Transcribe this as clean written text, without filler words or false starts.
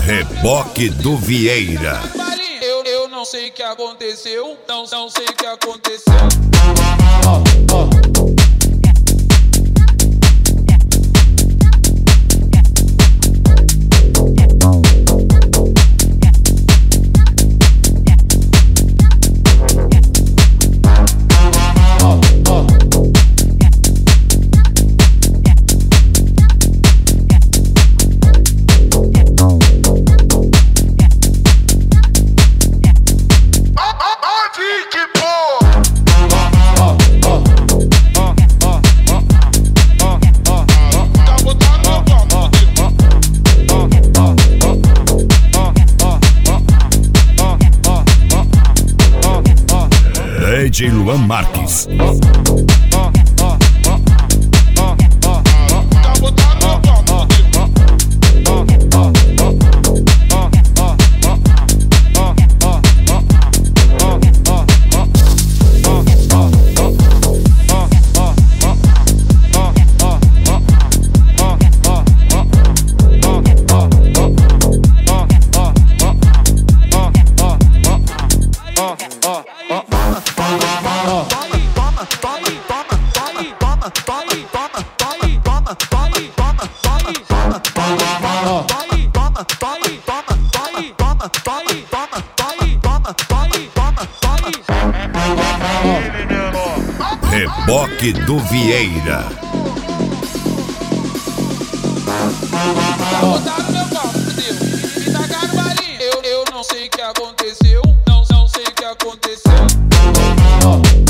Reboque do Vieira. Eu não sei o que aconteceu, não sei o que aconteceu. DJ Luan Marques. Reboque do Vieira. Botaram meu pau, fudeu. Me tacaram balinha. Eu não sei o que aconteceu, não sei o que aconteceu.